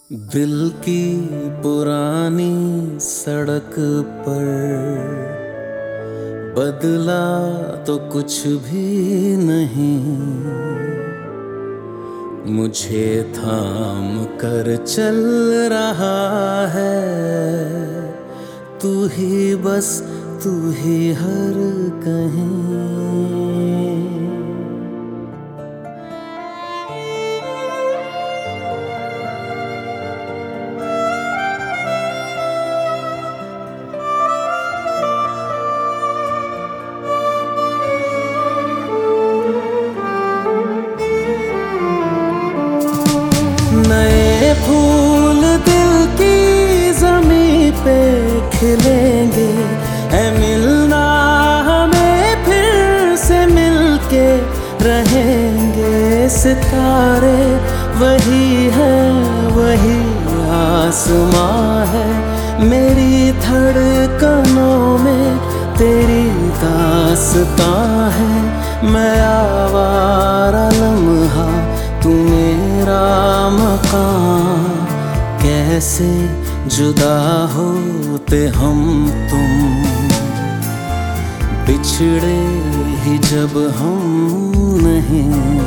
दिल की पुरानी सड़क पर बदला तो कुछ भी नहीं। मुझे थाम कर चल रहा है तू ही, बस तू ही हर कहीं। नए फूल दिल की ज़मीं पे खिलेंगे, है मिलना हमें फिर से मिलके रहेंगे। सितारे वही है, वही आसमां है, मेरी धड़कनों में तेरी दास्तां है। मैं आवारा लम्हा, तू मेरा मकान, कैसे जुदा होते हम तुम, बिछड़े ही जब हम नहीं।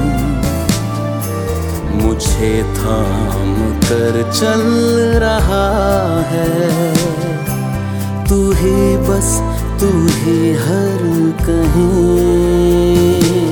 मुझे थाम कर चल रहा है तू ही, बस तू ही हर कहीं।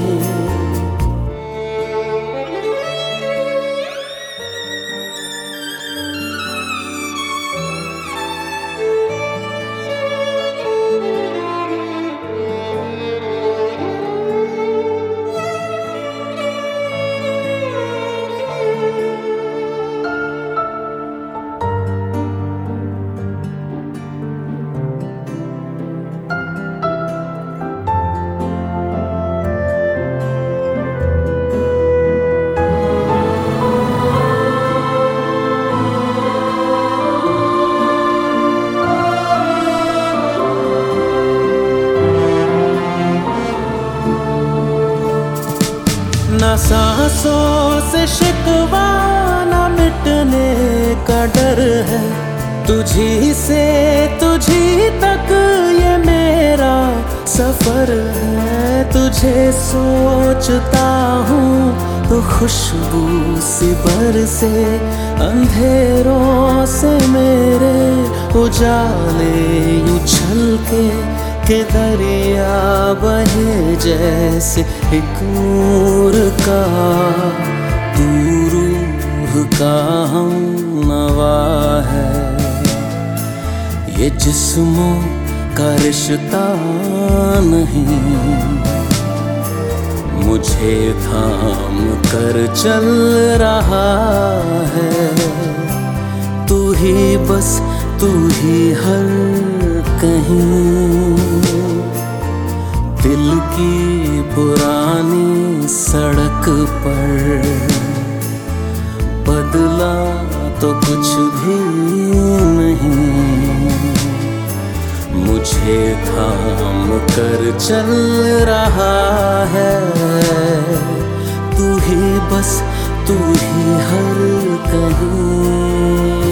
ना सांसों से शिकवा, ना मिटने का डर है, तुझी से तुझी तक ये मेरा सफर है। तुझे सोचता हूँ तो खुशबू सी बरसे, अंधेरों से मेरे उजाले उछल के दरिया बहे जैसे एक नूर का। तू रूह का हम नवा है, ये जिस्मों का रिश्ता नहीं। मुझे थाम कर चल रहा है तू ही, बस तू ही हर कहीं। दिल की पुरानी सड़क पर बदला तो कुछ भी नहीं। मुझे थाम कर चल रहा है तू ही, बस तू ही हर कहीं।